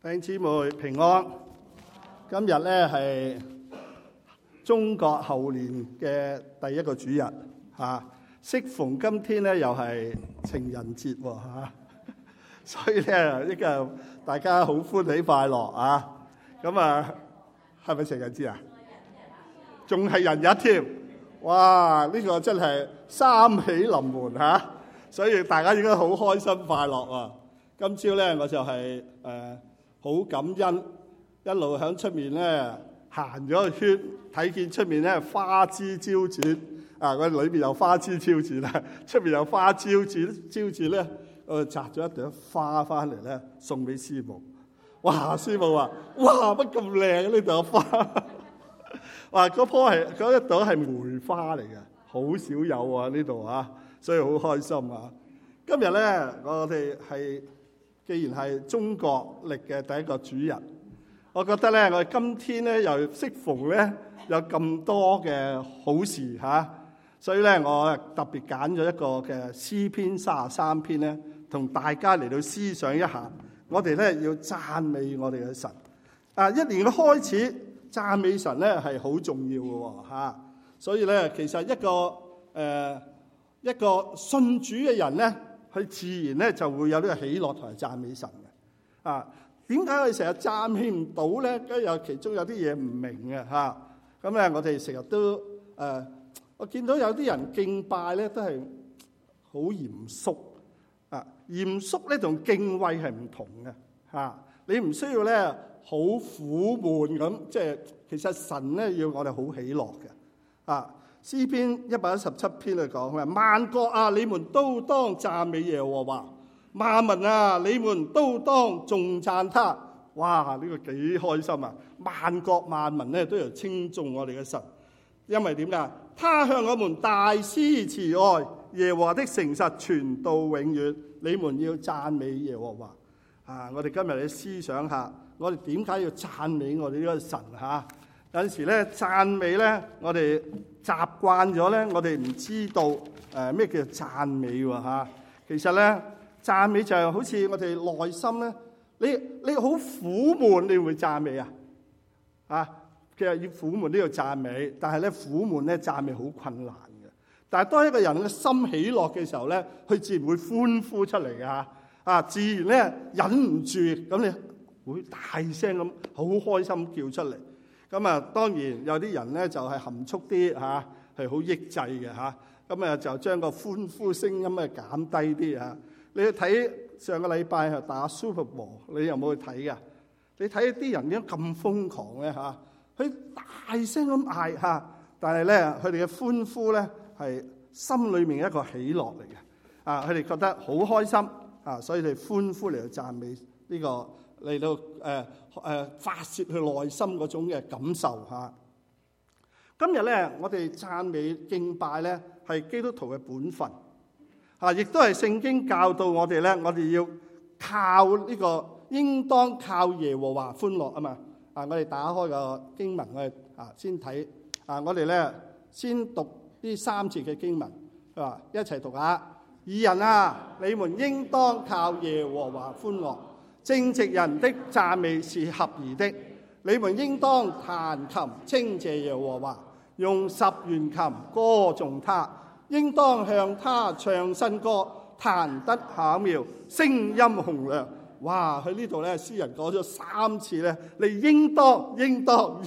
弟兄姊妹平安。今日咧係中國猴年嘅第一個主日嚇，適逢今天咧又係情人節喎嚇，所以咧呢個大家好歡喜快樂啊！咁啊，係咪情人節啊？仲係人日添，哇！呢個真係三喜臨門嚇，所以大家應該好開心快樂啊！今朝咧我就係好感恩，一路喺出面咧行咗個圈，睇見出面咧花枝招展啊！我裏邊有花枝招展啦，出面有花招展咧，我摘咗一朵花翻嚟咧送俾師母。哇！師母話：哇，乜咁靚呢朵花？哇！嗰一朵係梅花嚟嘅，好少有啊呢度啊，所以好開心啊！今日咧，我哋既然係中國歷嘅第一個主日，我覺得咧，我哋今天咧又適逢咧有咁多嘅好事嚇，所以咧我特別揀咗一個嘅詩篇33篇咧，同大家嚟到思想一下，我哋咧要讚美我哋嘅神啊！一年嘅開始，讚美神咧係好重要嘅嚇，所以咧其實一個信主嘅人咧，佢自然咧就會有呢個喜樂同埋讚美神嘅啊！點解我哋成日讚美唔到咧？咁有其中有啲嘢唔明嘅嚇。咁咧我哋成日都我見到有啲人敬拜咧都係好嚴肅啊！嚴肅咧同敬畏係唔同嘅嚇。你唔需要咧好苦悶咁，即係其實神咧要我哋好喜樂嘅啊！詩篇117篇嚟講咧，萬國啊，你們都當讚美耶和華；萬民啊，你們都當頌讚他。哇！呢個幾開心啊！萬國萬民咧都要稱頌我哋嘅神，因為點解？他向我們大施慈愛，耶和華的誠實傳到永遠。你們要讚美耶和華啊！我哋今日嚟思想下，我哋點解要讚美我哋呢個神嚇？有陣時咧讚美咧，我哋習慣咗咧，我哋唔知道咩叫讚美喎嚇。其實咧讚美就係好似我哋內心咧，你好苦悶，你會唔會讚美啊？啊，其實要苦悶都要讚美，但係咧苦悶咧讚美好困難嘅。但係當一個人嘅心喜樂嘅時候咧，佢自然會歡呼出嚟嘅嚇。啊，自然咧忍唔住咁，你會大聲咁好開心叫出嚟。咁啊，當然有啲人咧就係含蓄啲嚇，係好抑制嘅嚇。咁啊，就將個歡呼聲音咧減低啲嚇。你去睇上個禮拜係打 Super Bowl， 你有冇去睇噶？你睇啲人點解咁瘋狂咧嚇？佢大聲咁嗌嚇，但係咧佢哋嘅歡呼咧係心裏面一個喜樂嚟嘅啊！佢哋覺得好開心啊，所以佢哋歡呼嚟到讚美呢個嚟到發泄佢內心嗰種嘅感受嚇。今日咧，我哋讚美敬拜咧係基督徒嘅本分嚇，亦都係聖經教導我哋咧，我哋要靠呢個，應當靠耶和華歡樂啊嘛啊！我哋打開個經文，我哋先睇啊，我哋咧先讀呢3節嘅經文，一齊讀下。義人啊，你們應當靠耶和華歡樂。正直人的讚美是合宜的，你們應當彈琴稱謝耶和華，用10弦琴歌頌他，應當向他唱新歌，彈得巧妙，聲音洪亮。哇！佢呢度咧，詩人講咗3次咧，你應當嚟到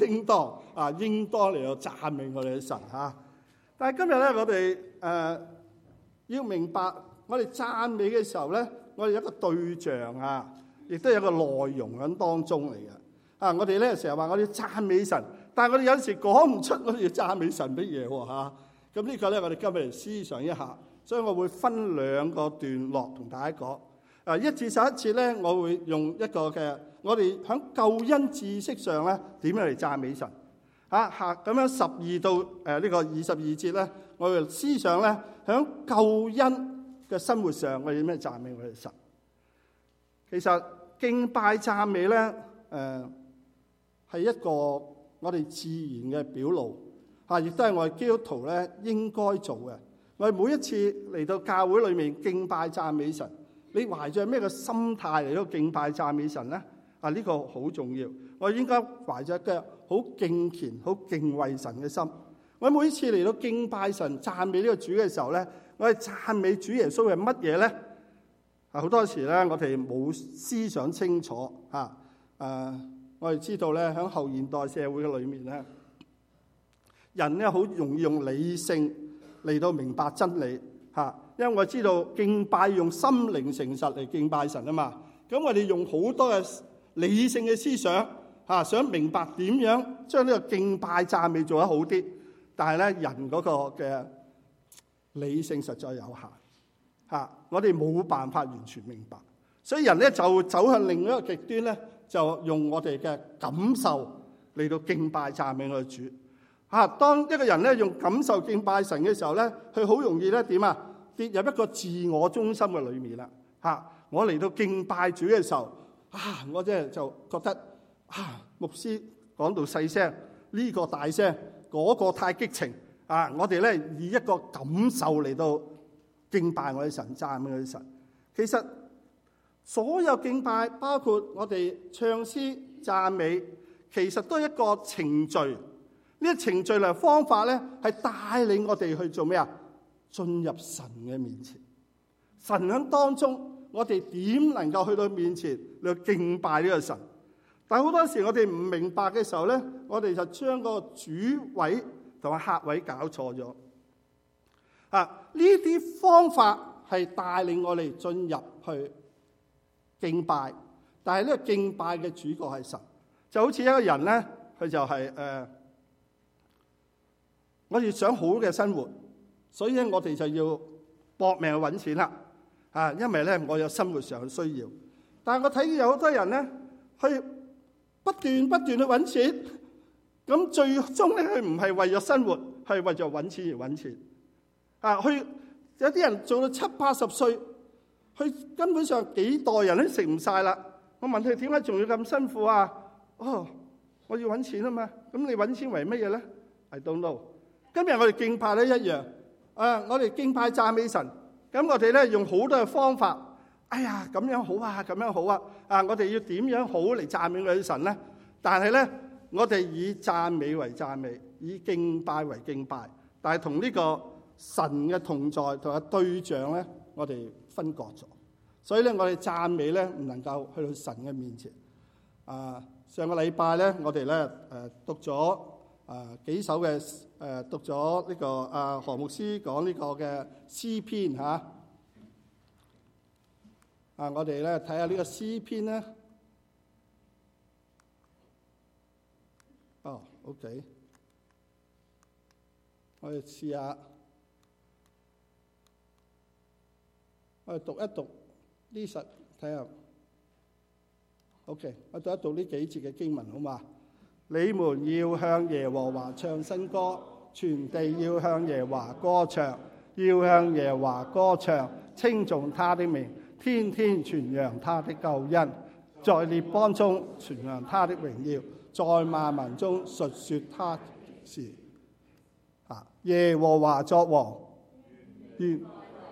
讚美我哋嘅神嚇。但係今日咧，我哋要明白，我哋讚美嘅時候咧，我哋有一個對象啊。亦都有個內容喺當中嚟嘅啊！我哋咧成日話我哋要讚美神，但係我哋有時講唔出我哋要讚美神乜嘢喎嚇。咁呢個咧，我哋今日嚟思想一下，所以我會分2個段落同大家講。1至11節咧，我會用一個嘅我哋喺救恩知識上咧點樣嚟讚美神嚇。咁樣12到呢個22節咧，我哋思想咧喺救恩嘅生活上，我哋點樣讚美我哋神。其實敬拜讚美咧，係一個我哋自然嘅表露嚇，亦都係我哋基督徒咧應該做嘅。我哋每一次嚟到教會裏面敬拜讚美神，你懷著咩嘅心態嚟到敬拜讚美神咧？ 呢個好重要。我應該懷着一個好敬虔、好敬畏神嘅心。我每次嚟到敬拜神、讚美呢個主嘅時候咧，我哋讚美主耶穌係乜嘢咧？好多時咧，我哋冇思想清楚嚇。我哋知道咧，喺後現代社會嘅裏面咧，人咧好容易用理性嚟到明白真理嚇。因為我知道敬拜用心靈誠實嚟敬拜神啊嘛。咁我哋用好多嘅理性嘅思想嚇，想明白點樣將呢個敬拜讚美做得好啲。但係咧，人嗰個嘅理性實在有限嚇，我哋冇辦法完全明白，所以人咧就走向另一個極端咧，就用我哋嘅感受嚟到敬拜讚美我哋主嚇。當一個人咧用感受敬拜神嘅時候咧，佢好容易咧點啊？跌入一個自我中心嘅裏面啦嚇。我嚟到敬拜主嘅時候我真係就覺得牧師講到細聲，呢個大聲，嗰個太激情我哋咧以一個感受嚟到敬拜我哋神，讚美我哋神。其實所有敬拜，包括我哋唱詩讚美，其實都係一個程序。呢個程序嚟方法咧，係帶領我哋去做咩啊？進入神嘅面前。神喺當中，我哋點能夠去到面前嚟敬拜呢個神？但係好多時我哋唔明白嘅時候咧，我哋就將個主位同埋客位搞錯咗。呢啲方法係帶領我哋進入去敬拜，但係呢個敬拜嘅主角係神。就好似一個人咧，佢就係我哋想好嘅生活，所以咧我哋就要搏命去揾錢啦。因為咧我有生活上嘅需要。但係我睇見有好多人咧，去不斷去揾錢，咁最終咧佢唔係為咗生活，係為咗揾錢而揾錢。佢有啲人做到70-80歲，佢根本上幾代人都食唔晒啦。我問佢點解仲要咁辛苦啊？我要揾錢啊嘛。咁你揾錢為乜嘢咧 ？I don't know。今日我哋敬拜咧一樣，我哋敬拜讚美神。咁我哋咧用好多嘅方法，咁樣好啊，咁樣好啊。我哋要點樣好嚟讚美我哋神咧？但係咧，我哋以讚美為讚美，以敬拜為敬拜。但係同呢個神嘅同在同埋對象咧，我哋分割咗。所以咧，我哋讚美咧唔能夠去到神嘅面前。上個禮拜咧，我哋咧讀咗幾首嘅讀咗呢個何牧師講呢個嘅詩篇嚇。我哋咧睇下呢個詩篇咧。OK， 我哋試下，我哋讀一讀呢實睇下。OK， 我讀一讀呢幾節嘅經文好嘛？你們要向耶和華唱新歌，全地要向耶和華歌唱，要向耶和華歌唱，稱頌他的名，天天傳揚他的救恩，在列邦中傳揚他的榮耀，在萬民中述說他事。耶和華作王，密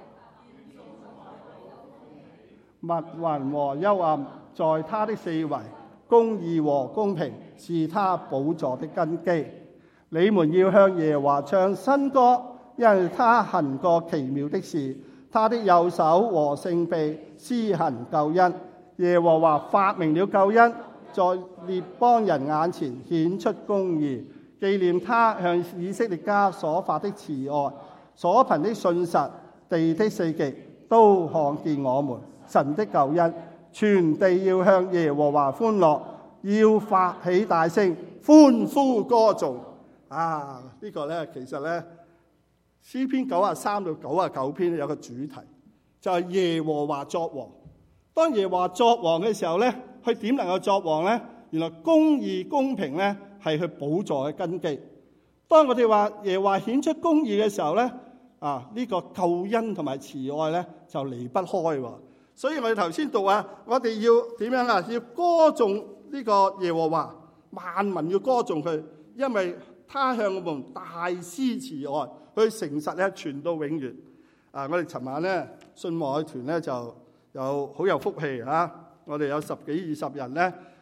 雲和幽暗在他的四圍，公義和公平是他寶座的根基。你們要向耶和華唱新歌，因為他行過奇妙的事，他的右手和聖臂施行救恩。耶和華發明了救恩，在列邦人眼前顯出公義，紀念他向以色列家所發的慈愛，所憑的信實，地的四極都看見我們神的救恩。全地要向耶和華歡樂，要發起大聲，歡呼歌頌。呢個咧其實咧詩篇93到99篇有個主題，就係耶和華作王。當耶和華作王嘅時候咧，佢點能夠作王咧？原來公義公平咧係佢寶座嘅根基。當我哋話耶和華顯出公義嘅時候咧，呢個救恩同埋慈愛咧就離不開喎。所以我哋頭先讀我哋要點樣要歌頌呢個耶和華，萬民要歌頌佢，因為他向我們大施慈愛，佢誠實咧傳到永遠。我哋尋晚咧信望愛團咧就有好有福氣我哋有10幾20人咧，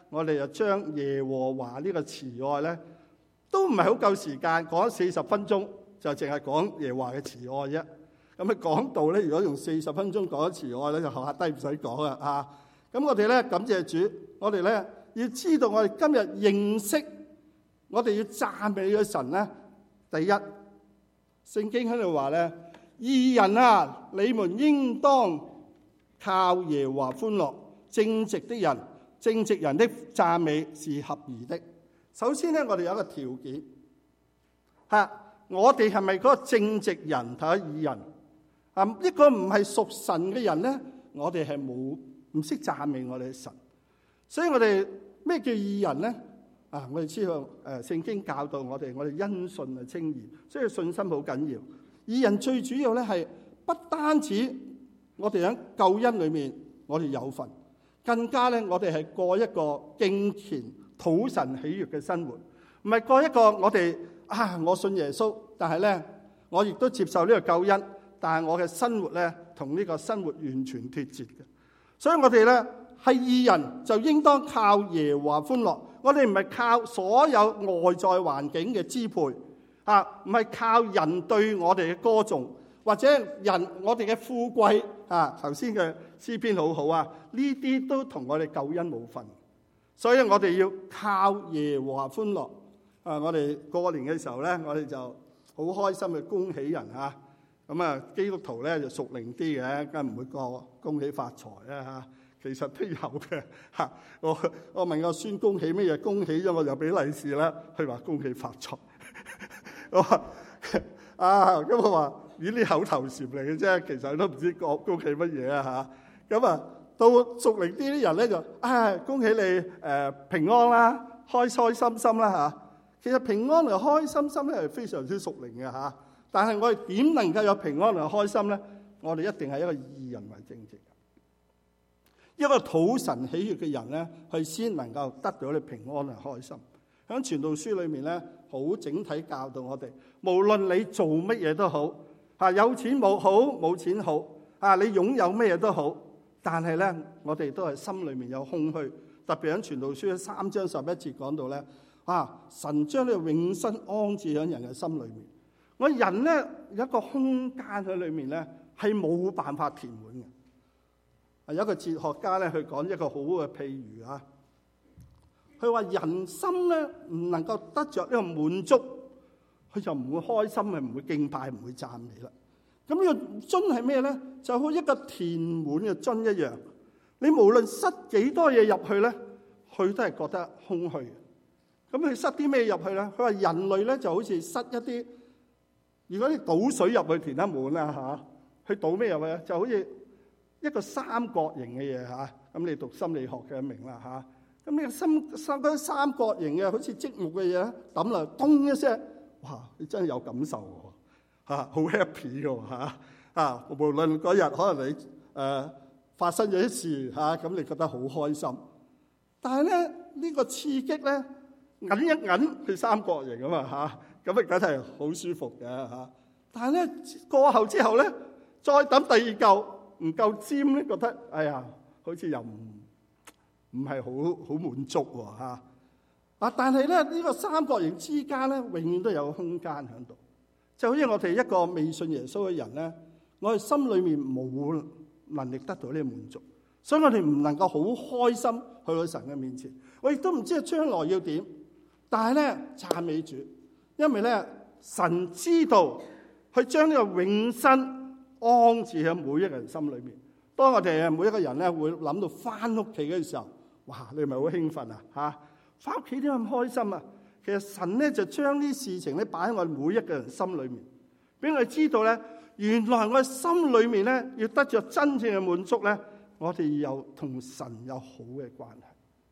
我哋就將耶和華呢個慈愛咧，都唔係好夠時間講40分鐘，就淨係講耶和華嘅慈愛啫。咁講道咧，如果用40分鐘講慈愛咧，就下低唔使講啦啊！咁我哋咧感謝主，我哋咧要知道我哋今日認識，我哋要讚美嘅神咧。第一，聖經喺度話咧，義人啊，你們應當靠耶和華歡樂，正直人的讚美是合宜的。首先咧，我哋有一個條件嚇，我哋係咪嗰個正直人同埋義人啊？一個唔係屬神嘅人咧，我哋係唔識讚美我哋嘅神。所以我哋咩叫義人咧？啊，我哋知道聖經教導我哋因信啊稱義，所以信心好緊要。義人最主要咧係不單止我哋喺救恩裏面我哋有份，更加咧我哋係過一個敬虔討神喜悅嘅生活，唔係過一個我哋我信耶穌，但係咧我亦都接受呢個救恩，但係我嘅生活咧同呢個生活完全脫節嘅。所以我哋咧係義人就應當靠耶和華歡樂，我哋唔係靠所有外在環境嘅支配啊，唔係靠人對我哋嘅歌頌，或者我哋嘅富貴啊。頭先嘅詩篇好好啊，呢啲都同我哋救恩冇份。所以我哋要靠耶和華歡樂啊！我哋過年嘅時候咧，我哋就好開心去恭喜人嚇。咁啊，基督徒咧就屬靈啲嘅，梗係唔會過恭喜發財啦嚇。其實都有嘅嚇。我問個孫恭喜咩嘢？恭喜咗我就俾利是啦。佢話恭喜發財。我話咁我話呢啲口頭禪嚟嘅啫，其實都唔知恭喜乜嘢啊嚇。咁啊〜到屬靈啲人咧就恭喜你平安啦，開心心啦嚇。其實平安同開心心咧係非常之屬靈嘅嚇。但係我哋點能夠有平安同開心咧？我哋一定係一個義人為正直，一個討神喜悅嘅人咧，佢先能夠得到你平安同開心。喺傳道書裏面咧，好整體教導我哋，無論你做乜嘢都好嚇，有錢冇好，冇錢好你擁有咩嘢都好。但係咧，我哋都係心裏面有空虛，特別喺傳道書3章11節講到咧，神將呢個永生安置喺人嘅心裏面。我人咧有一個空間喺裏面咧，係冇辦法填滿嘅。有一個哲學家咧，佢講一個好好嘅譬喻啊。佢話人心咧唔能夠得着呢個滿足，佢就唔會開心，唔會敬拜，唔會讚美啦。咁呢個樽係咩咧？就好似一個填滿嘅樽一樣。你無論塞幾多嘢入去咧，佢都係覺得空虛嘅。咁佢塞啲咩入去咧？佢話人類咧就好似塞一啲，如果你倒水入去填得滿啦嚇，佢倒咩入去咧？就好似一個三角形嘅嘢嚇。咁你讀心理學嘅明啦嚇。咁呢個三角形嘅好似積木嘅嘢抌落，咚一聲，哇！你真係有感受喎。好 happy 嘅嚇無論嗰日可能你發生咗啲事咁你覺得好開心。但係咧呢個刺激咧，揞一揞佢三角形啊嘛咁梗係好舒服嘅嚇。但係咧過後之後咧，再抌第二嚿唔夠尖咧，覺得哎呀，好似又唔係好滿足喎嚇。但係咧呢個三角形之間咧，永遠都有空間喺度。就好似我哋一個未信耶穌嘅人咧，我哋心裏面冇能力得到呢個滿足，所以我哋唔能夠好開心去到神嘅面前。我亦都唔知將來要點，但係咧讚美主，因為咧神知道去將呢個永生安置喺每一個人心裏面。當我哋每一個人咧會諗到翻屋企嘅時候，哇！你係咪好興奮啊？翻屋企點解咁開心啊？其實神咧就將啲事情咧擺喺我哋每一個人心裏面，俾我哋知道咧，原來我哋心裏面咧要得着真正嘅滿足咧，我哋有同神有好嘅關係。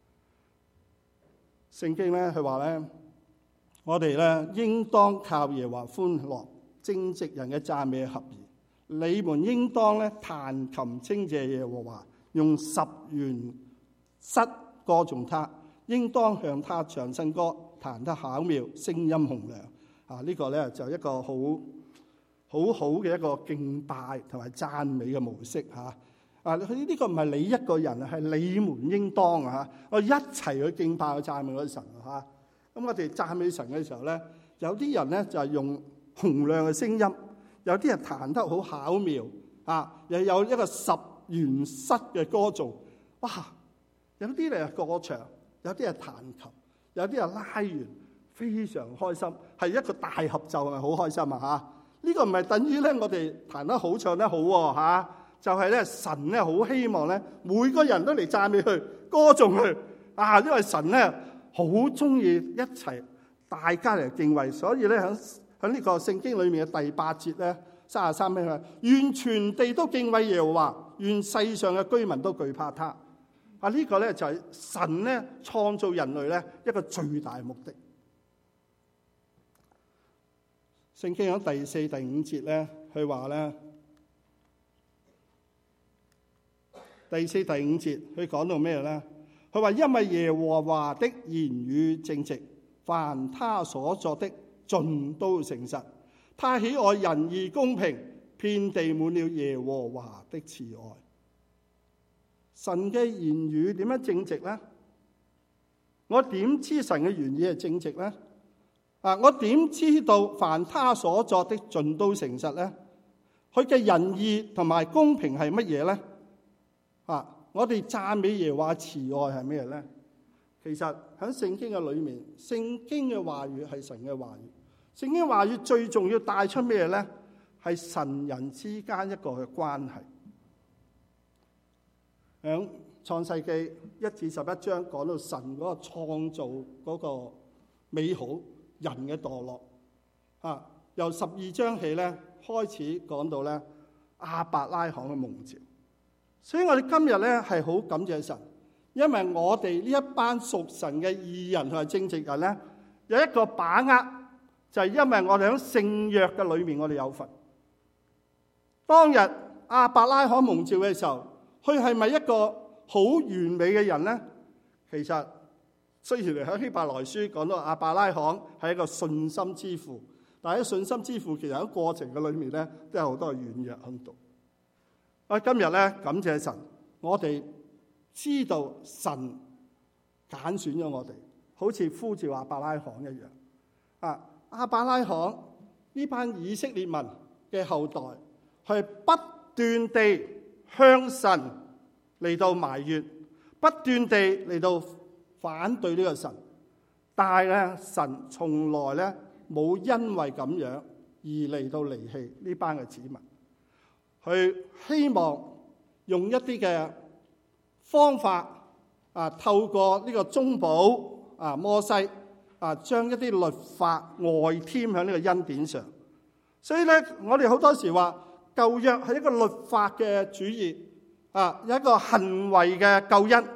聖經咧佢話咧，我哋咧應當靠耶和華歡樂，正直人嘅讚美合宜。你們應當咧彈琴稱謝耶和華，用10弦瑟歌頌他，應當向他唱新歌，彈得巧妙，聲音洪亮。呢個咧就一個好好嘅一個敬拜同埋讚美嘅模式嚇。 佢呢個唔係你一個人，係你們應當啊！我一齊去敬拜去讚美嗰神啊！咁我哋讚美神嘅時候咧，有啲人咧就係用洪亮嘅聲音，有啲人彈得好巧妙又有一個十弦瑟嘅歌頌，哇！有啲咧係過場，有啲係彈琴，有啲係拉弦，非常開心，係一個大合奏，係好開心啊！呢個唔係等於咧我哋彈得好唱得好喎就係咧神咧好希望咧每個人都嚟讚美佢，歌頌佢因為神咧好中意一齊大家嚟敬畏，所以咧喺呢個聖經裏面嘅第8節咧33篇話，願全地都敬畏耶和華，願世上嘅居民都懼怕他。呢個咧就係神咧創造人類咧一個最大嘅目的。聖經喺第4、第5節咧，佢話咧第4、第5節，佢講到咩咧？佢話因為耶和華的言語正直，凡他所作的盡都誠實，他喜愛仁義公平，遍地滿了耶和華的慈愛。神嘅言語點樣正直咧？我點知神嘅言語係正直咧？我點知道凡他所作的盡都誠實咧？佢嘅仁義同埋公平係乜嘢咧？我哋讚美耶和華慈愛係咩咧？其實喺聖經嘅裏面，聖經嘅話語係神嘅話語。聖經話語最重要帶出咩咧？係神人之間一個嘅關係。喺創世記1至11章講到神嗰個創造嗰個美好，人嘅墮落由12章起咧開始講到咧亞伯拉罕嘅蒙召。所以我哋今日咧係好感謝神，因為我哋呢一班屬神嘅義人同埋正直人咧，有一個把握，就係因為我哋喺聖約嘅裏面，我哋有份。當日亞伯拉罕蒙召嘅時候，佢係咪一個好完美嘅人咧？其實雖然喺希伯來書講到亞伯拉罕係一個信心之父，但係喺信心之父其實喺過程嘅裏面咧，都有好多軟弱喺度。今日咧感謝神，我哋知道神揀選咗我哋，好似呼召亞伯拉罕一樣。亞伯拉罕呢班以色列民嘅後代，係不斷地向神嚟到埋怨，不斷地嚟到反對呢個神，但係咧神從來咧冇因為咁樣而嚟到離棄呢班嘅子民。佢希望用一啲嘅方法透過呢個中保摩西將一啲律法外添喺呢個恩典上。所以咧，我哋好多時話舊約係一個律法嘅主義有一個行為嘅救恩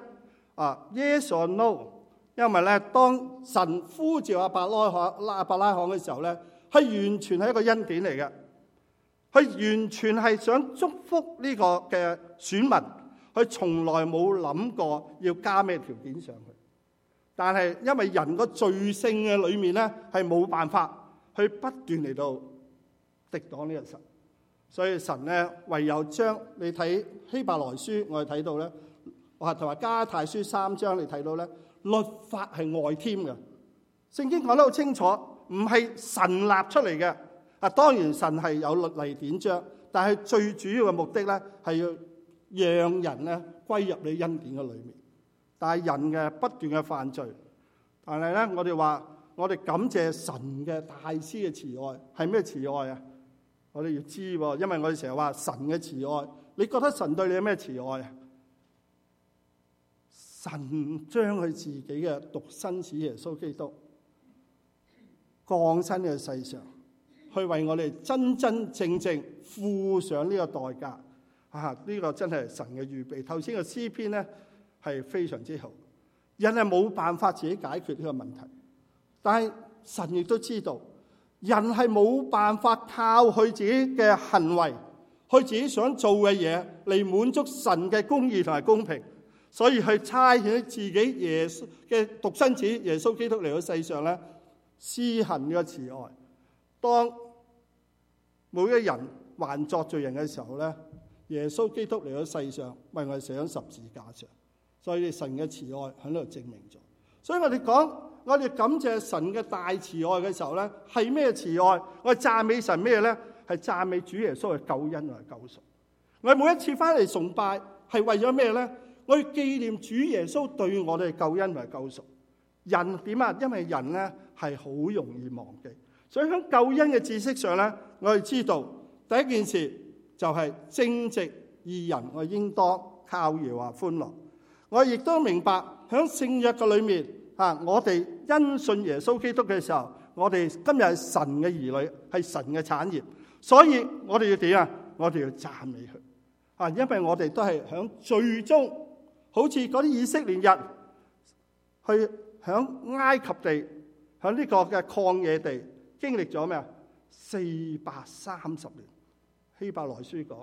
yes or no。因為咧，當神呼召亞伯拉罕嘅時候咧，係完全係一個恩典嚟嘅。佢完全係想祝福呢個嘅選民，佢從來冇諗過要加咩條件上去。但係因為人個罪性嘅裏面咧，係冇辦法去不斷嚟到敵擋呢個神，所以神咧唯有將你睇希伯來書，我哋睇到咧，同埋加拉太書3章你睇到咧，律法係外添嘅。聖經講得好清楚，唔係神立出嚟嘅。當然神係有律例典章，但係最主要嘅目的咧係要讓人咧歸入你恩典嘅裏面。但係人嘅不斷嘅犯罪，但係咧我哋話我哋感謝神嘅大施嘅慈愛係咩慈愛啊？我哋要知喎，因為我哋成日話神嘅慈愛，你覺得神對你有咩慈愛啊？神將佢自己嘅獨生子耶穌基督降生喺世上，去為我哋真真正正付上呢個代價呢個真係神嘅預備。頭先嘅詩篇咧係非常之好，人係冇辦法自己解決呢個問題，但係神亦都知道人係冇辦法靠佢自己嘅行為，佢自己想做嘅嘢嚟滿足神嘅公義同埋公平，所以去差遣自己耶穌嘅獨生子耶穌基督嚟到世上咧，施行呢個慈愛。當每一人還作罪人嘅時候咧， 耶穌基督嚟到世上為我哋死喺十字架上，所以神嘅慈愛喺度證明咗。所以我哋講，我哋感謝神嘅大慈愛嘅時候咧，係咩慈愛？我哋讚美神咩咧？係讚美主耶穌嘅救恩同埋救贖。我哋每一次翻嚟崇拜係為咗咩咧？我要紀念主耶穌對我哋嘅救恩同埋救贖。人點啊？因為人咧係好容易忘記，所以喺救恩嘅知識上咧，我哋知道第一件事就係正直義人，我應當靠耶和華歡樂。我亦都明白喺聖約嘅裏面我哋因信耶穌基督嘅時候，我哋今日係神嘅兒女，係神嘅產業，所以我哋要點啊？我哋要讚美佢因為我哋都係喺最終，好似嗰啲以色列人去喺埃及地，喺呢個嘅曠野地經歷咗咩啊？430年。希伯來書講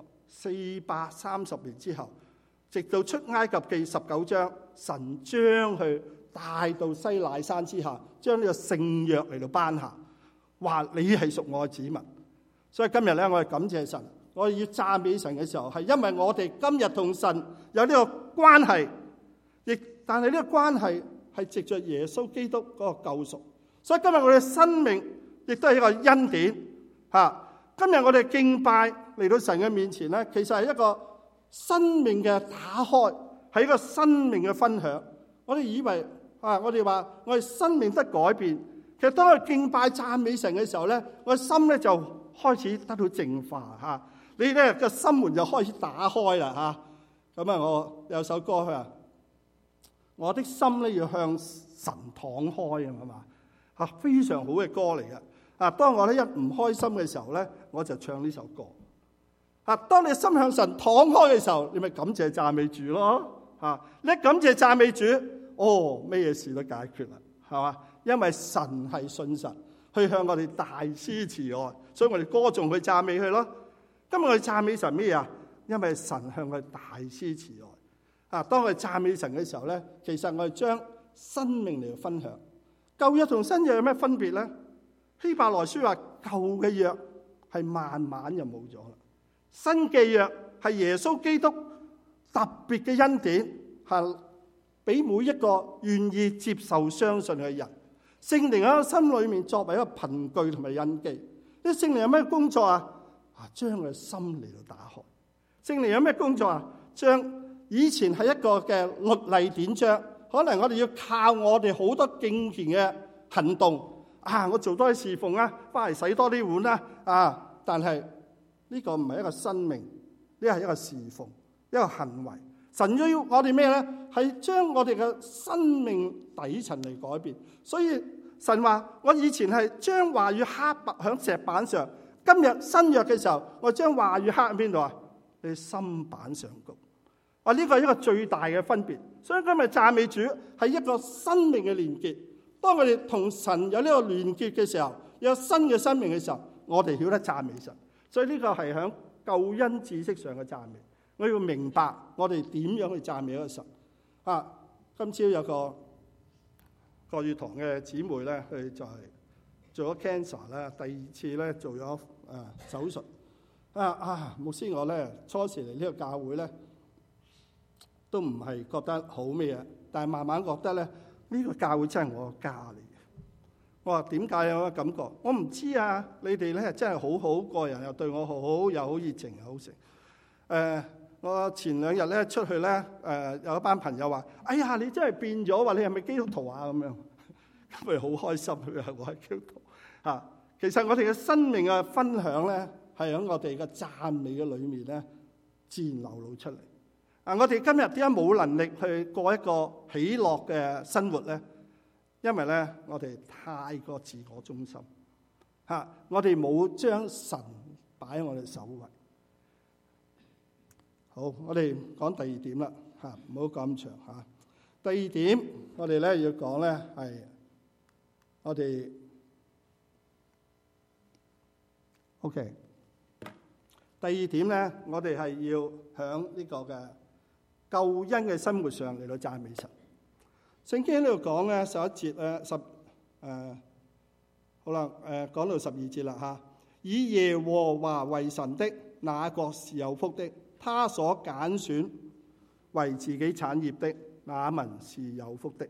430年之後，直到出埃及記19章，神將佢帶到西乃山之下，將呢個聖約嚟到頒下，話你係屬我嘅子民。所以今日咧，我哋感謝神，我哋要讚美神嘅時候，係因為我哋今日同神有呢個關係，但係呢個關係係藉着耶穌基督嗰個救贖。所以今日我哋嘅生命亦都係一個恩典今日我哋敬拜嚟到神嘅面前咧，其實係一個生命嘅打開，係一個生命嘅分享。我哋以為我哋話我哋生命得改變，其實當我哋敬拜讚美神嘅時候咧，我哋心咧就開始得到淨化你咧個心門就開始打開啦咁我有首歌佢話：我的心咧要向神敞開係嘛非常好嘅歌嚟嘅。當我咧一唔開心嘅時候咧，我就唱呢首歌。當你心向神敞開嘅時候，你咪感謝讚美主咯。你一感謝讚美主，咩嘢事都解決啦，係嘛？因為神係信實，去向我哋大施慈愛，所以我哋歌頌佢讚美佢咯。今日我哋讚美神咩啊？因為神向我哋大施慈愛。當我哋讚美神嘅時候咧，其實我哋將生命嚟分享。舊約同新約有咩分別咧？希伯來書話舊嘅約係慢慢就冇咗啦，新嘅約係耶穌基督特別嘅恩典，係俾每一個願意接受相信嘅人。聖靈喺心裏面作為一個憑據同埋印記。啲聖靈有咩工作啊？將佢心嚟到打開。聖靈有咩工作啊？將以前係一個嘅律例典章，可能我哋要靠我哋好多敬虔嘅行動。我做多啲侍奉翻嚟洗多啲碗但係呢個唔係一個生命，呢係一個侍奉，一個行為。神要我哋咩咧？係將我哋嘅生命底層嚟改變。所以神話我以前係將話語刻白響石板上，今日新約嘅時候，我將話語刻喺邊度啊？你心板上高。呢個係一個最大嘅分別。所以今日讚美主係一個生命嘅連結。當我哋同神有呢個連結嘅時候，有新嘅生命嘅時候，我哋曉得讚美神。所以呢個係喺救恩知識上嘅讚美。我要明白我哋點樣去讚美一個神。今朝有個國語堂嘅姊妹咧，佢就係做咗 cancer 咧，第二次咧做咗手術。牧師我咧初時嚟呢個教會咧，都唔係覺得好咩嘢，但係慢慢覺得咧。呢個教會真係我個家嚟嘅。我話點解有咁嘅感覺？我唔知你哋咧真係好好，個人又對我好，又好熱情，又好食。我前兩日咧出去咧，有一班朋友話：哎呀，你真係變咗，話你係咪基督徒咁樣？咁咪好開心，佢話我係基督徒。其實我哋嘅生命嘅分享咧，係喺我哋嘅讚美嘅裏面咧，自然流露出嚟。我哋今日點解冇能力去過一個喜樂嘅生活咧？因為咧，我哋太過自我中心。我哋冇將神擺喺我哋首位。好，我哋講第二點啦，唔好咁長。第二點，我哋咧要講咧係我哋 OK。第二點咧，我哋係要響呢個嘅救恩嘅生活上嚟到讚美神。聖經喺呢度講咧11節咧好啦，講到12節啦。以耶和華為神的，那國是有福的， 他所揀選為自己產業的，那民是有福的。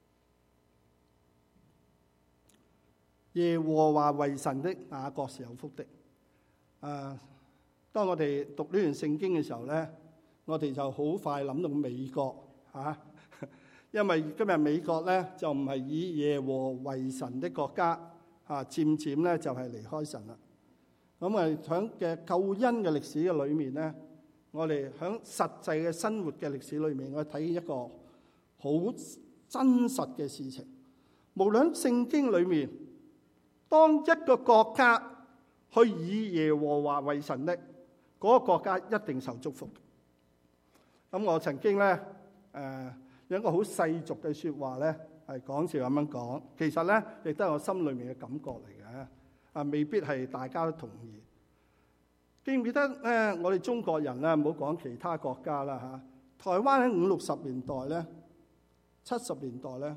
耶和華為神的，那國是有福的。當我哋讀呢段聖經嘅時候咧，我哋就好快諗到美國嚇，因為今日美國咧就唔係以耶和為神的國家嚇，漸漸咧就係離開神啦。咁啊喺嘅救恩嘅歷史嘅裏面咧，我哋喺實際嘅生活嘅歷史裏面，我睇一個好真實嘅事情。無論聖經裏面，當一個國家去以耶和華為神的，嗰個國家一定受祝福。咁我曾經咧有一個好世俗嘅説話咧，係講笑咁樣講，其實咧亦都係我心裏面嘅感覺嚟嘅，未必係大家都同意。記唔記得咧？我哋中國人咧，唔好講其他國家啦嚇。台灣喺50、60年代咧、70年代咧，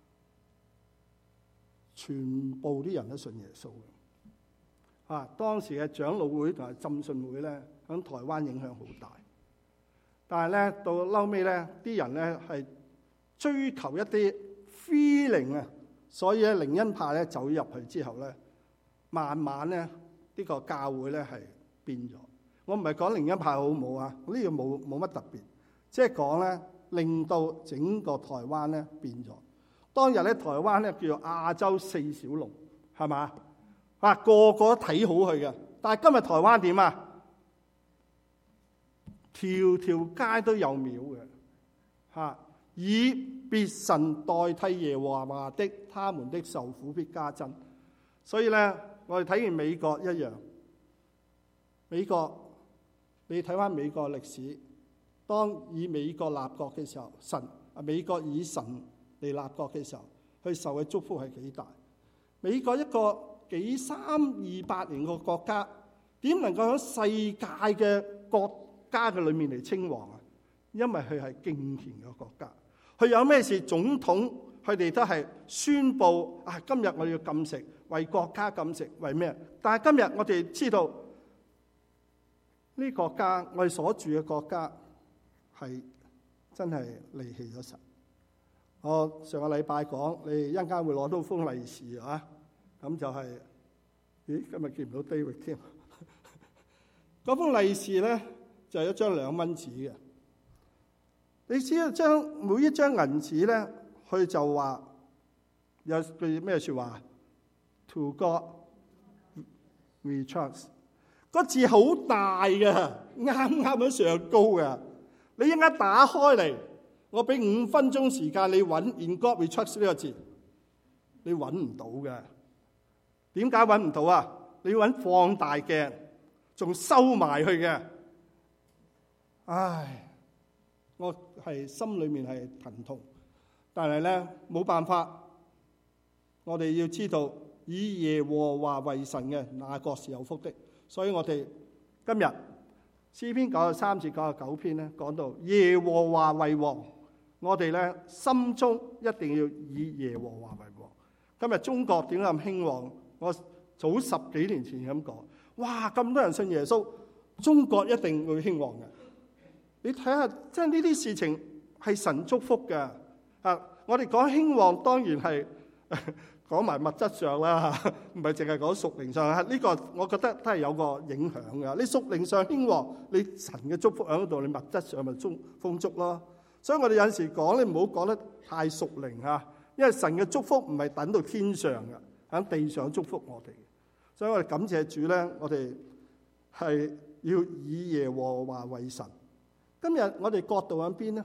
全部啲人都信耶穌嘅。當時嘅長老會同埋浸信會咧，喺台灣影響好大。但係咧，到後尾咧，啲人咧係追求一啲 feeling 啊，所以咧靈恩派咧走入去之後咧，慢慢咧呢個教會咧係變咗。我唔係講靈恩派好唔好啊？呢個冇乜特別，即係講咧令到整個台灣咧變咗。當日咧台灣咧叫做亞洲4小龍，係嘛？個個都睇好佢嘅。但係今日台灣點啊？條條街都有廟嘅，以別神代替耶和華的，他們的受苦必加增。所以咧，我哋睇完美國一樣。美國，你睇翻美國歷史，當以美國立國嘅時候，美國以神嚟立國嘅時候，佢受嘅祝福係幾大？美國一個幾300-200年嘅國家，點能夠喺世界嘅國家嘅裏面嚟稱王啊？因為佢係敬虔嘅國家，佢有咩事總統佢哋都係宣布今日我要禁食，為國家禁食，為咩？但係今日我哋知道呢國家，我哋所住嘅國家係真係離棄咗神。我上個禮拜講，你一陣間會攞到封利是啊，咁就係今日見唔到 David 添。嗰封利是咧就係一張2蚊紙嘅。你只要將每一張銀紙咧，佢就話有句咩説話 ？To God we trust。個字好大嘅，啱啱喺上高嘅。你一陣間打開嚟，我俾5分鐘時間你揾 In God we trust 呢個字，你揾唔到嘅。點解揾唔到啊？你要揾放大鏡，仲收埋去嘅。唉，我係心裏面係疼痛，但係咧冇辦法，我哋要知道以耶和華為神嘅，那國是有福的。所以我哋今日詩篇93至99篇咧講到耶和華為王，我哋咧心中一定要以耶和華為王。今日中國點解咁興旺？我早10幾年前咁講，哇！咁多人信耶穌，中國一定會興旺嘅。你睇下，即係呢啲事情係神祝福嘅。我哋講興旺當然係講埋物質上啦，唔係淨係講屬靈上。呢個我覺得都係有個影響嘅。你屬靈上興旺，你神嘅祝福喺嗰度，你物質上咪豐足咯。所以我哋有陣時講，你唔好講得太屬靈啊，因為神嘅祝福唔係等到天上嘅，喺地上祝福我哋。所以我哋感謝主咧，我哋係要以耶和華為神。今日我哋角度喺邊呢？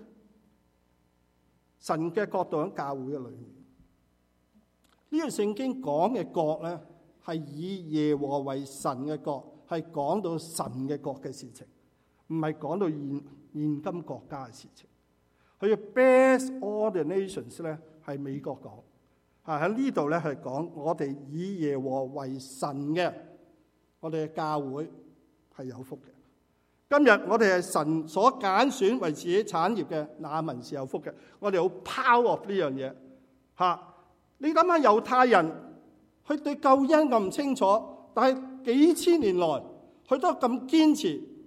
神嘅角度喺教會嘅裏面。呢個聖經講嘅國咧，係以耶和華為神嘅國，係講到神嘅國嘅事情，唔係講到現今國家嘅事情。佢嘅 best all the nations 咧係美國講，喺呢度咧係講我哋以耶和華為神嘅，我哋嘅教會係有福嘅。今日我哋係神所揀選為自己產業嘅，那民是有福嘅。我哋好 power 呢樣嘢嚇。你諗下猶太人，佢對救恩咁唔清楚，但係幾千年來佢都咁堅持，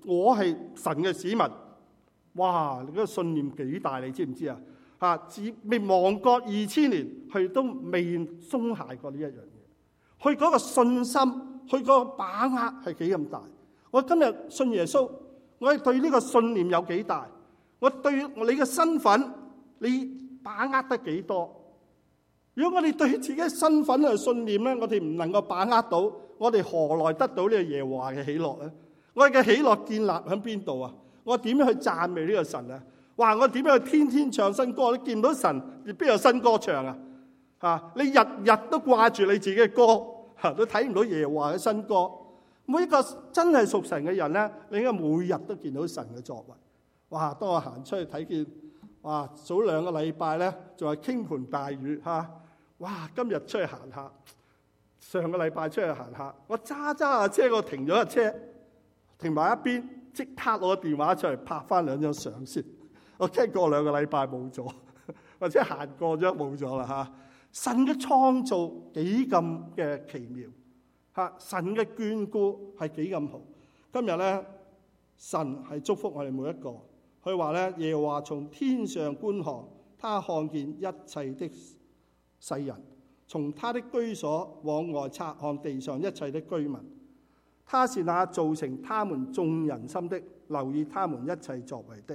我係神嘅市民。哇！你嗰個信念幾大，你知唔知啊？自未亡國2000年，佢都未鬆懈過呢一樣嘢。佢嗰個信心，佢嗰個把握係幾咁大？我今日信耶穌，我係對呢個信念有幾大？我對你嘅身份，你把握得幾多？如果我哋對自己嘅身份嘅信念咧，我哋唔能夠把握到，我哋何來得到呢個耶和華嘅喜樂咧？我哋嘅喜樂建立喺邊度啊？我點樣去讚美呢個神啊？哇！我點樣去天天唱新歌？你見唔到神，你邊有新歌唱啊？你日日都掛住你自己嘅歌，都睇唔到耶和華嘅新歌。每一個真係屬神嘅人咧，你應該每日都見到神嘅作為。哇！當我行出去睇見，哇！早2個禮拜咧，仲係傾盆大雨哇！今日出去行下，上個禮拜出去行下，我揸下車，我停咗架車，停埋一邊，即刻攞個電話出嚟拍翻2張相先。我驚過2個禮拜冇咗，或者行過咗冇咗啦神嘅創造幾咁嘅奇妙神嘅眷顧係幾咁好。今日咧，神係祝福我哋每一個。佢話咧，耶和華從天上觀看，他看見一切的世人，從他的居所往外察看地上一切的居民。他是那造成他們眾人心的，留意他們一切作為的。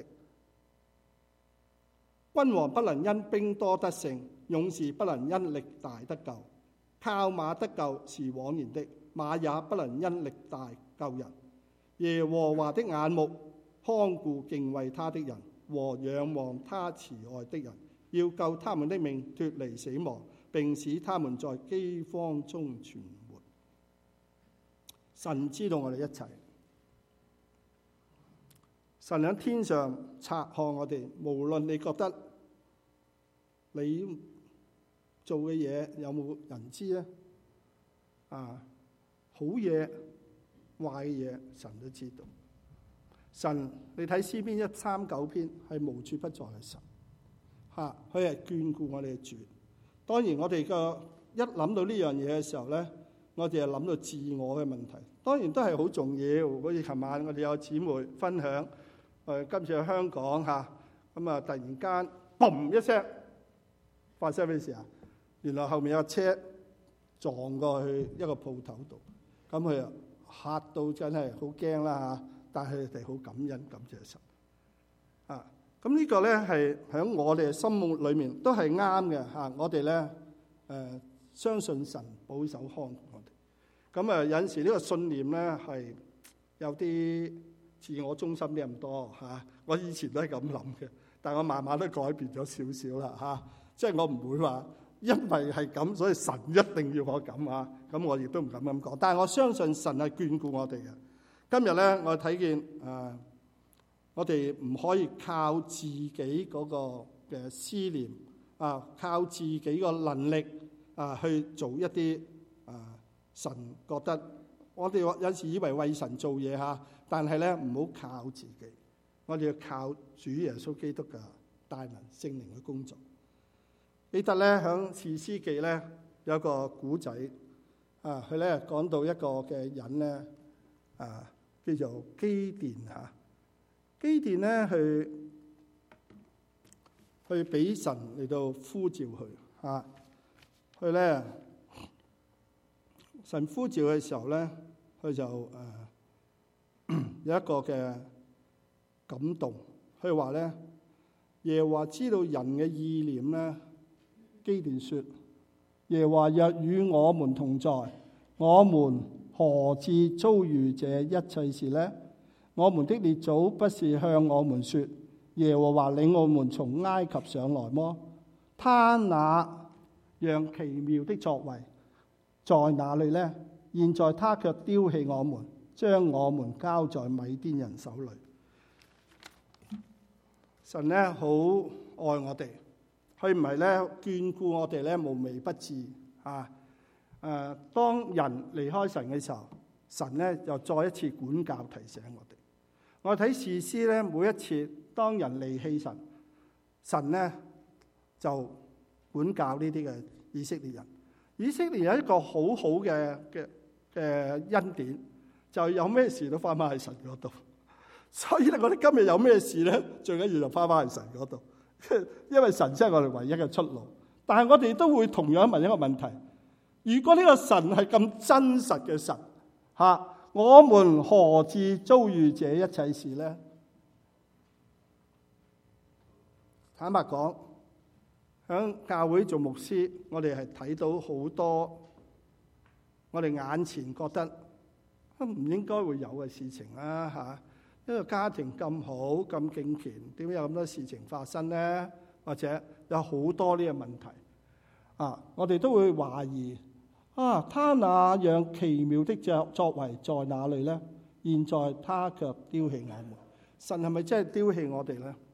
君王不能因兵多得勝，勇士不能因力大得救。靠馬得救是枉然的，馬也不能因力大救人。耶和華的眼目看顧敬畏他的人和仰望他慈愛的人，要救他們的命脫離死亡，並使他們在饑荒中存活。神知道我哋一切，神喺天上察看我哋，無論你覺得你做嘅嘢有冇人知咧？好嘢、壞嘢，神都知道。神，你睇詩篇139篇係無處不在嘅神，佢係眷顧我哋嘅主。當然我哋一諗到呢樣嘢嘅時候咧，我哋就諗到自我嘅問題。當然都係好重要。好似琴晚我哋有姊妹分享，今次去香港咁啊突然間嘣一聲，發生咩事啊？原來後面有車撞過去一個鋪頭度，咁佢啊嚇到真係好驚啦但係佢哋好感恩感謝神咁呢個咧係喺我哋心目裏面都係啱嘅我哋咧相信神保守看顧我哋。咁有陣時呢個信念咧係有啲自我中心啲咁多我以前都係咁諗嘅，但我慢慢都改變咗少少啦即係我唔會話因為係咁，所以神一定要我咁咁我亦都唔敢咁講。但係我相信神係眷顧我哋嘅。今日咧，我睇見我哋唔可以靠自己嗰個嘅思念靠自己個能力去做一啲神覺得我哋有時以為為神做嘢但係咧唔好靠自己，我哋要靠主耶穌基督嘅大能聖靈嘅工作。彼得咧喺士師記咧有一個古仔佢咧講到一個嘅人咧叫做基甸基甸咧去俾神嚟到呼召佢佢咧神呼召嘅時候咧，佢就有一個嘅感動，佢話咧耶和華知道人嘅意念咧。基甸說：耶和華若與我們同在，我們何至遭遇這一切事呢？我們的列祖不是向我們說，耶和華領我們從埃及上來麼？他那樣奇妙的作為在哪裏呢？現在他卻丟棄我們，將我們交在米甸人手裏。神呢好愛我哋。佢唔係咧眷顧我哋咧無微不至當人離開神嘅時候，神咧就再一次管教提醒我哋。我睇士師咧，每一次當人離棄神，神咧就管教呢啲嘅以色列人。以色列有一個好好嘅恩典，就有咩事都翻返去神嗰度。 所以咧，我哋今日有咩事咧，最緊要就翻去神嗰度，因為神先係我哋唯一嘅出路。但係我哋都會同樣問一個問題：如果呢個神係咁真實嘅神，我們何至遭遇這一切事呢？坦白講，喺教會做牧師，我哋係睇到好多我哋眼前覺得唔應該會有嘅事情啦，一個家庭咁好咁敬虔，點解有咁多事情發生呢？或者有好多呢個問題我哋都會懷疑他那樣奇妙的作為在哪裏呢？現在他卻丟棄我們，神係咪真係丟棄我哋呢？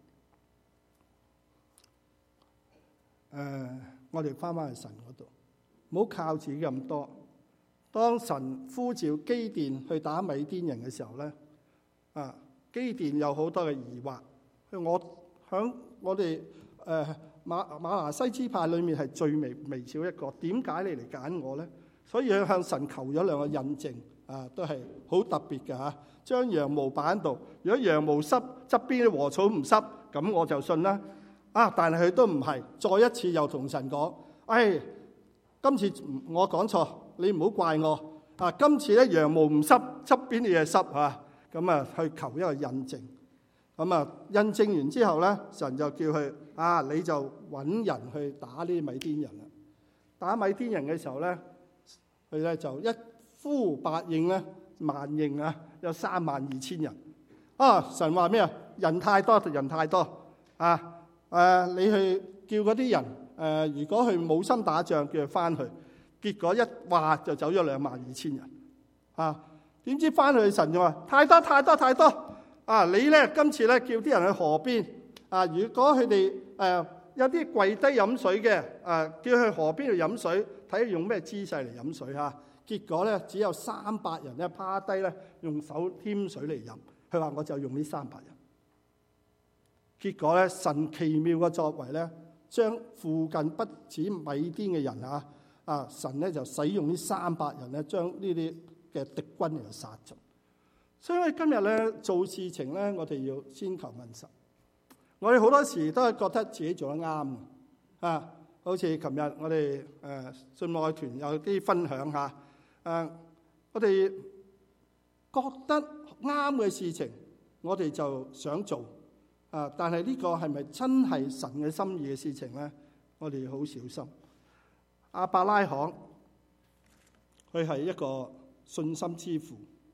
我哋翻去神嗰度，唔好靠自己咁多。當神呼召基甸去打米甸人嘅時候咧，基甸有好多嘅疑惑。我哋馬拿西支派裏面係最微小一個，點解你嚟揀我咧？所以佢向神求咗兩個印證，都係好特別嘅嚇。將羊毛擺喺度，如果羊毛濕，側邊啲禾草唔濕，咁我就信啦。但係佢都唔係，再一次又同神講：今次我講錯，你唔好怪我。今次咧羊毛唔濕，側邊啲嘢濕咁去求一個印證。印證完之後咧，神就叫佢你就揾人去打呢啲米甸人啦。打米甸人嘅時候咧，佢咧就一呼百應咧，萬應有32000人。神話咩啊？人太多，人太多你去叫嗰啲人如果佢冇心打仗，叫佢翻去。結果一話就走咗22000人。點知翻去神就話太多太多太多。你咧今次咧叫啲人去河邊。如果佢哋有啲跪低飲水嘅，叫佢去河邊度飲水，睇下用咩姿勢嚟飲水結果咧只有300人咧趴低咧用手添水嚟飲。佢話我就用呢300人。結果咧神奇妙嘅作為咧，將附近不止米甸嘅人神咧就使用呢300人咧，將呢啲嘅敵軍嚟殺盡。所以今日咧做事情咧，我哋要先求問神。我哋好多時都係覺得自己做得啱好似琴日我哋信愛團有啲分享我哋覺得啱嘅事情，我哋就想做但係呢個係咪真係神嘅心意嘅事情咧？我哋要好小心。亞伯拉罕佢係一個信心之父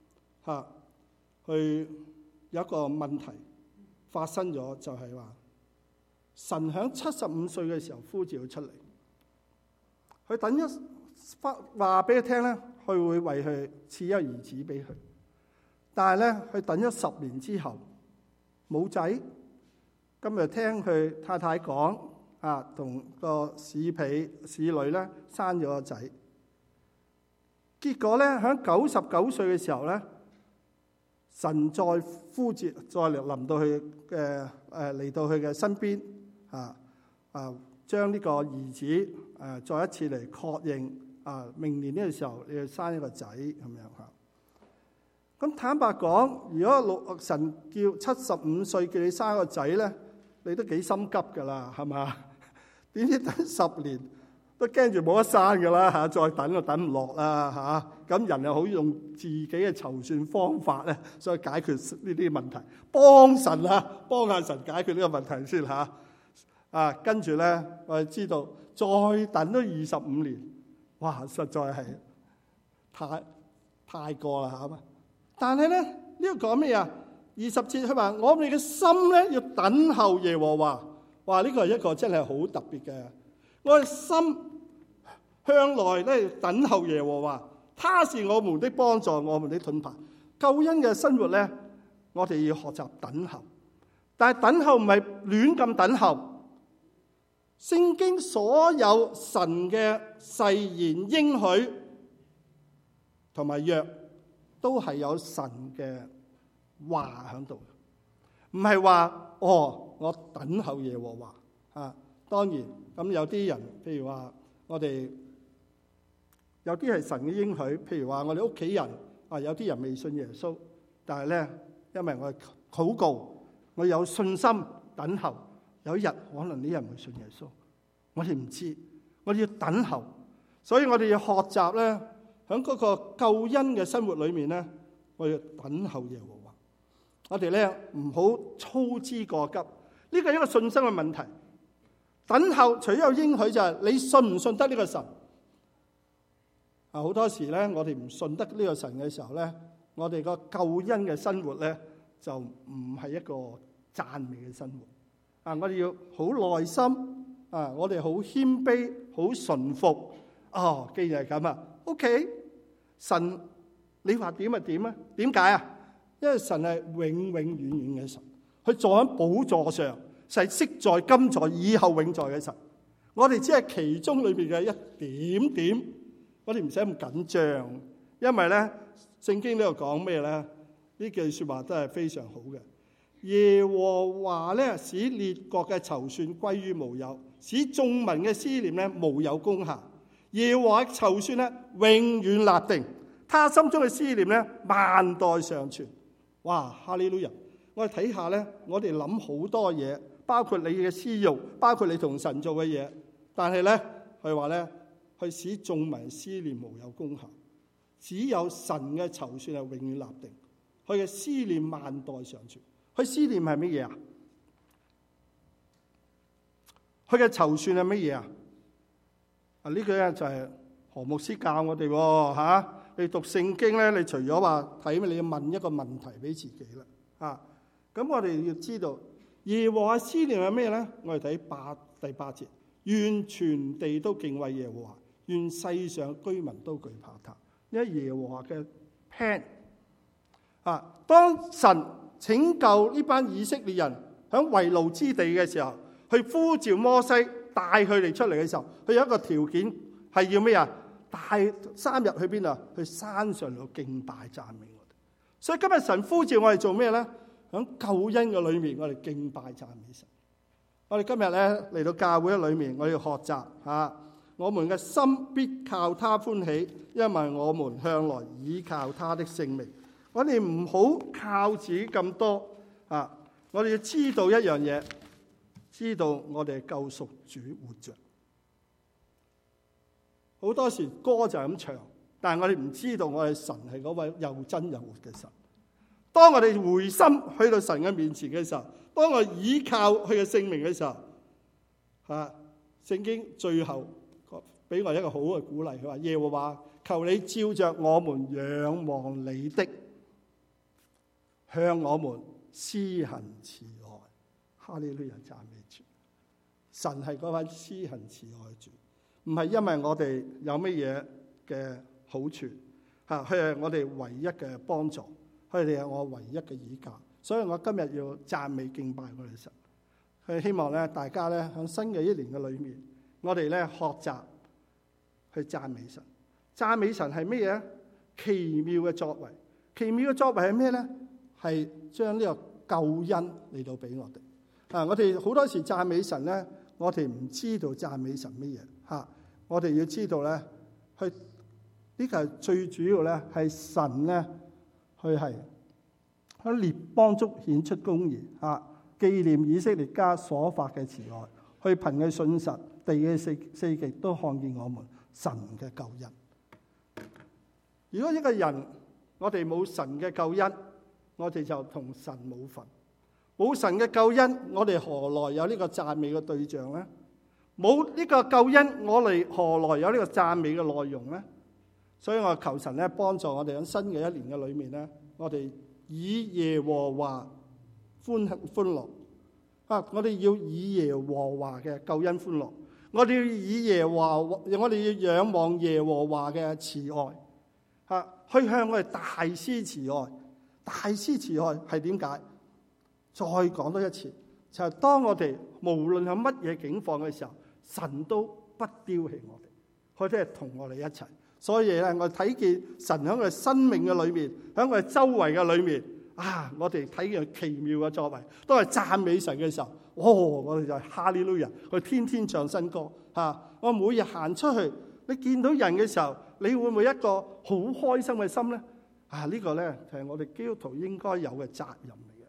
佢有一個問題發生咗，就係話神喺75歲嘅時候呼召佢出嚟，佢等一話俾佢聽咧，佢會為佢賜一個兒子俾佢，但係咧佢等咗10年之後冇仔，今日聽佢太太講同個侍女咧生咗個仔，結果咧喺99歲嘅時候咧，神再呼召，再臨到佢嘅嚟到佢嘅身邊將呢個兒子再一次嚟確認明年呢個時候你要生一個仔咁樣咁坦白講，如果神叫75歲叫你生個仔咧，你都幾心急噶啦，係嘛？點知等10年都驚住冇得生噶啦再等就等唔落啦咁人又好用自己嘅籌算方法咧，所以解決呢啲問題，幫下神解決呢個問題先跟住咧我哋知道再等都25年，哇！實在係太過啦但係咧呢個講咩20節佢話我哋嘅心咧要等候耶和華。哇！呢個係一個真係好特別嘅，我哋心向來咧等候耶和華，他是我們的幫助，我們的盾牌。救恩嘅生活咧，我哋要學習等候，但係等候唔係亂咁等候。聖經所有神嘅誓言應許同埋約，都係有神嘅話喺度，唔係話我等候耶和華當然咁有啲人，譬如話我哋有啲係神嘅應許，譬如話我哋屋企人有啲人未信耶穌，但係咧因為我哋禱告，我有信心等候。有一日可能呢人會信耶穌，我哋唔知，我哋要等候。所以我哋要學習咧，喺嗰個救恩嘅生活裏面咧，我要等候耶和華。我哋咧唔好操之過急，呢個係一個信心嘅問題。等候除咗有應許就係你信唔信得呢個神。好多時咧，我哋唔信得呢個神嘅時候咧，我哋個救恩嘅生活咧就唔係一個讚美嘅生活。我哋要好耐心，我哋好謙卑，好順服。既然係咁，OK， 神你話點就點啊？點解啊？因為神係永永遠遠嘅神，佢坐喺寶座上，係昔在、今在、以後永在嘅神。我哋只係其中裏邊嘅一點點，我哋唔使咁緊張，因為咧聖經呢度講咩咧？呢句說話都係非常好嘅。耶和華咧使列國嘅籌算歸於無有，使眾民嘅思念咧無有功效。耶和華嘅籌算咧永遠立定，他心中嘅思念咧萬代常存。哇！哈利路亞！我哋睇下咧，我哋諗好多嘢，包括你嘅私欲，包括你同神做嘅嘢，但係咧佢話咧，去使眾民思念無有功效。只有神嘅籌算係永遠立定，佢嘅思念萬代常存。佢思念係乜嘢啊？佢嘅籌算係乜嘢啊？呢句咧就係何牧師教我哋喎。你讀聖經咧，你除咗話睇，你要問一個問題俾自己啦。咁我哋要知道耶和華思念係咩咧？我哋睇第八節，願全地都敬畏耶和華，願世上居民都懼怕他。因為耶和華嘅 plan 當神拯救呢班以色列人喺為奴之地嘅時候，去呼召摩西帶佢哋出嚟嘅時候，佢有一個條件係要咩啊？帶3日去邊啊？去山上度敬拜讚美我哋。所以今日神呼召我哋做咩咧？喺救恩嘅裏面，我哋敬拜讚美神。我哋今日咧嚟到教會嘅裏面，我要學習我們嘅心必靠他歡喜，因為我們向來倚靠他的聖名。我哋唔好靠自己咁多我哋要知道一樣嘢，知道我哋嘅救贖主活着。好多時歌就係咁唱，但係我哋唔知道我哋神係嗰位又真又活嘅神。當我哋回心去到神嘅面前嘅時候，當我倚靠佢嘅聖名嘅時候，聖經最後俾我一個好嘅鼓勵，佢話耶和華，求你照着我們仰望你的，向我們施行慈愛。哈利路亞，讚美主！神係嗰位施行慈愛主，唔係因為我哋有乜嘢嘅好處，佢係我哋唯一嘅幫助，佢哋係我唯一嘅倚靠。所以我今日要讚美敬拜我哋神。佢希望咧，大家咧喺新嘅一年嘅裏面，我哋咧學習去讚美神。讚美神係乜嘢？奇妙嘅作為。奇妙嘅作為係咩咧？係將呢個救恩嚟到俾我哋。我哋好多時讚美神咧，我哋唔知道讚美神乜嘢。我哋要知道咧，呢個係最主要咧，係神咧，佢係喺列邦中顯出公義，紀念以色列家所發嘅慈愛，去憑佢信實，地嘅四極都看見我們神嘅救恩。如果一個人我哋冇神嘅救恩，我哋就同神冇份。冇神嘅救恩，我哋何來有呢個讚美嘅對象呢？冇呢個救恩，我哋何來有呢個讚美嘅內容呢？所以我求神咧幫助我哋喺新嘅一年嘅裏面咧，我哋以耶和華歡樂我哋要以耶和華嘅救恩歡樂，我哋要以我哋要仰望耶和華嘅慈愛去向我哋大施慈愛。大施慈愛係點解？再講多一次，就係當我哋無論係乜嘢境況嘅時候，神都不丟棄我哋，佢都係同我哋一齊。所以咧，我睇見神喺我哋生命嘅裏面，喺我哋周圍嘅裏面我哋睇見奇妙嘅作為，都係讚美神嘅時候，我哋就係哈利路亞，佢天天唱新歌我每日行出去，你見到人嘅時候，你會唔會一個好開心嘅心咧？呢個咧就係我哋基督徒應該有嘅責任嚟嘅。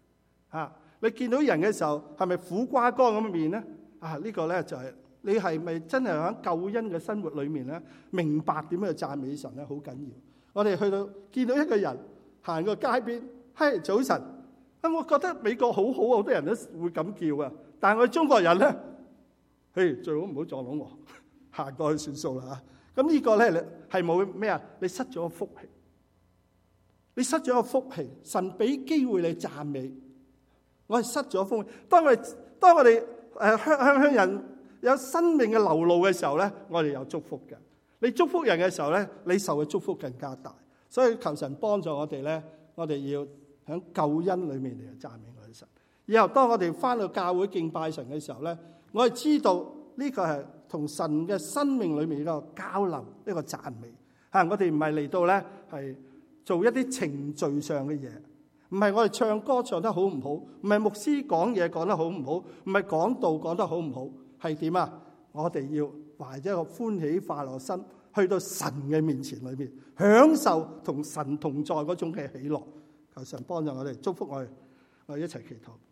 你見到人嘅時候係咪苦瓜乾咁嘅面咧？呢個咧就係你係咪真係喺救恩嘅生活裏面咧，明白點樣去讚美神咧？好緊要。我哋去到見到一個人行過街邊，嘿，早晨，我覺得美國好好，好多人都會咁叫啊。但係我哋中國人咧，嘿，最好唔好撞到我，行過去算數啦嚇。咁呢個咧係冇咩啊？你失咗個福氣，你失咗個福氣。神俾機會你讚美，我係失咗福氣。當我哋向人有生命嘅流露嘅時候咧，我哋有祝福嘅。你祝福人嘅時候咧，你受嘅祝福更加大。所以求神幫助我哋咧，我哋要喺救恩裏面嚟讚美我哋神。以後當我哋翻到教會敬拜神嘅時候咧，我哋知道呢個係同神嘅生命裏面嘅交流，呢個讚美。我哋唔係嚟到咧係做一啲程序上嘅嘢，唔係我哋唱歌唱得好唔好，唔係牧師講嘢講得好唔好，唔係講道講得好唔好，係點啊？我哋要懷着一個歡喜快樂心去到神嘅面前裏面，享受同神同在嗰種嘅喜樂。求神幫助我哋，祝福我哋，我哋一齊祈禱。